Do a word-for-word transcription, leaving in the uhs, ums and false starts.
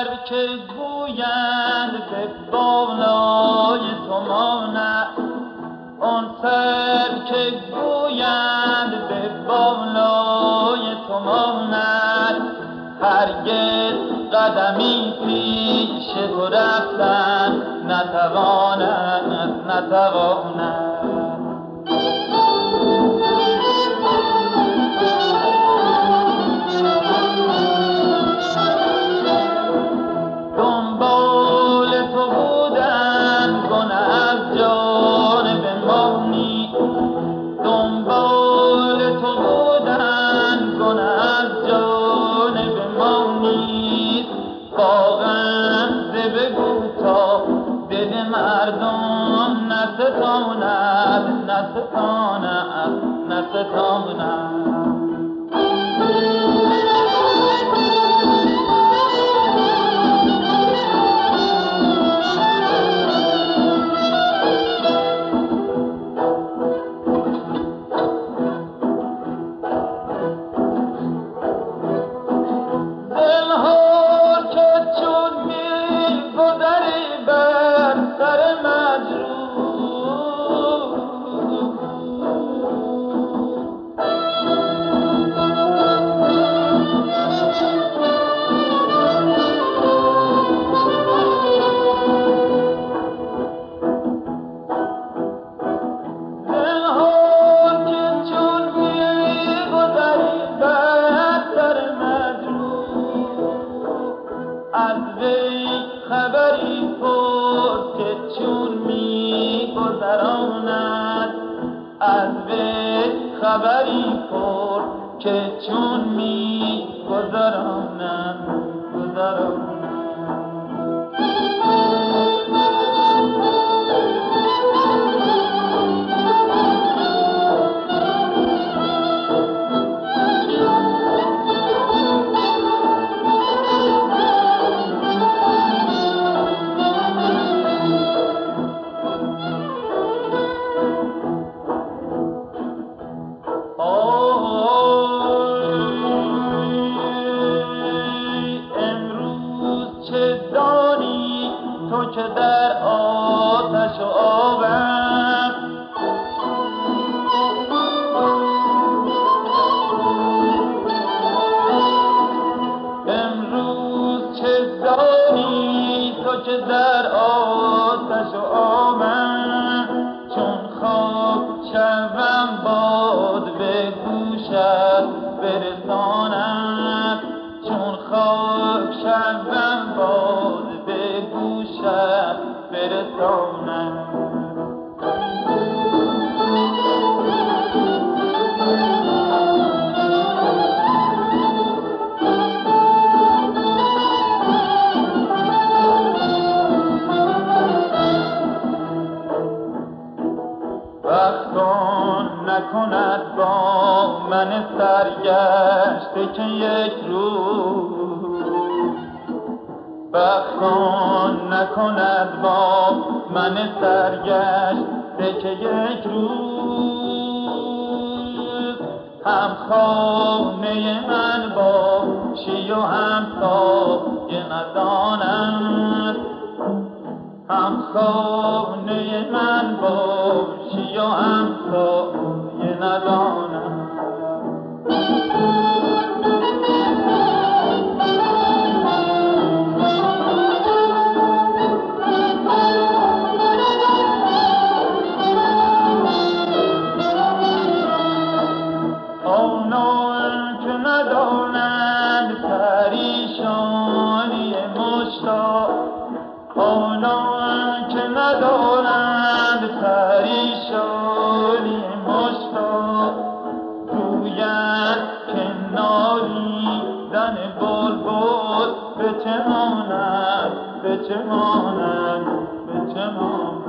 سر که گویند به بالای تو ماند، آن سر که گویند به بالای تو ماند، هرگز قدمی پیش تو رفتن نتواند نتواند. دنبال تو بودن گنه از جانب ما نیست، دنبال تو بودن گنه از جانب ما نیست. واقعا بگو تا دل مردم نستاند نستاند نستاند. از وی خبری پرس که چون می گذراند، از وی خبری پرس که چون می گذراند گذراند. تو که در آتش و آبم، امروز چه دانی تو که در آتش و آبم، چون خواب شوم باد به گوشت برسانم، چون خواب شوم باد به گوشت برسانم. وقتان نکند با من سرگشته که یک روز، بخوان نکند با من سرگشته که یک روز، هم خانه من باشی و هم سایه ندانم، هم خانه من باشی و هم سایه ندانم. آنان که ندانند پریشانی مشتاق، آنان که ندانند پریشانی مشتاق، گویند که نالیدن بلبل به چه ماند به چه ماند به چه ماند.